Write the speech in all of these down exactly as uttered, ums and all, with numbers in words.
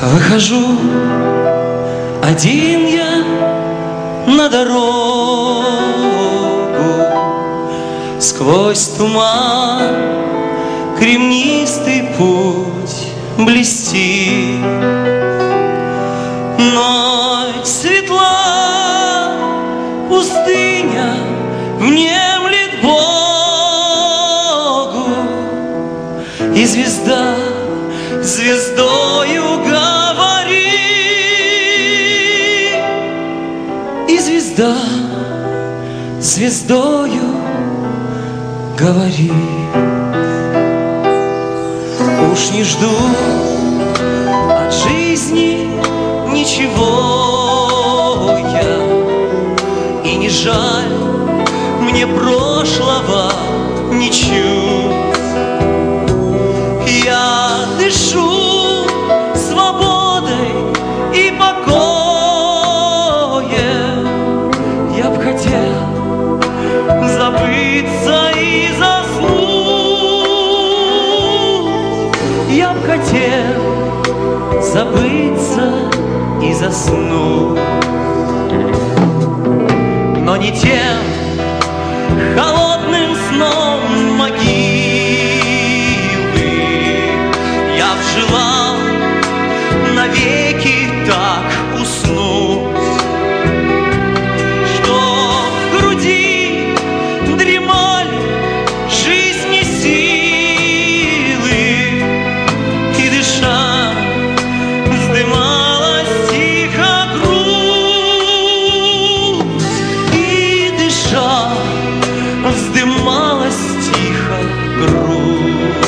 Выхожу один я на дорогу, сквозь туман кремнистый путь блестит. Ночь светла, пустыня внемлет Богу, и звезда звездою говорит, и звезда звездою говорит. Уж не жду от жизни ничего я, и не жаль мне прошлого ничуть. Я дышу свободой и покоем. Я б хотел забыться и заснуть. Я б хотел забыться и заснуть. Но не тем холодным сном могилы я б желал навеки так уснуть, чтоб в груди дремали жизни силы, и дыша вздымалась тихо грудь, и дыша вздымалась тихо грудь.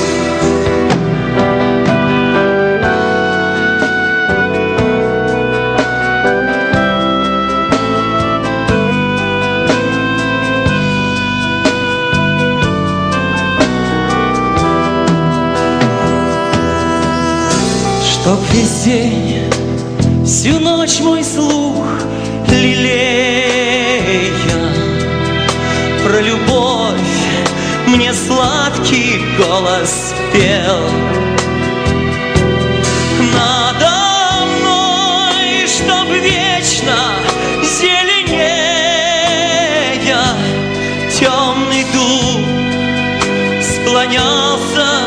Чтоб весь день, всю ночь мой слух лелея про любовь мне сладкий голос пел. Надо мной, чтоб вечно зеленея темный дуб склонялся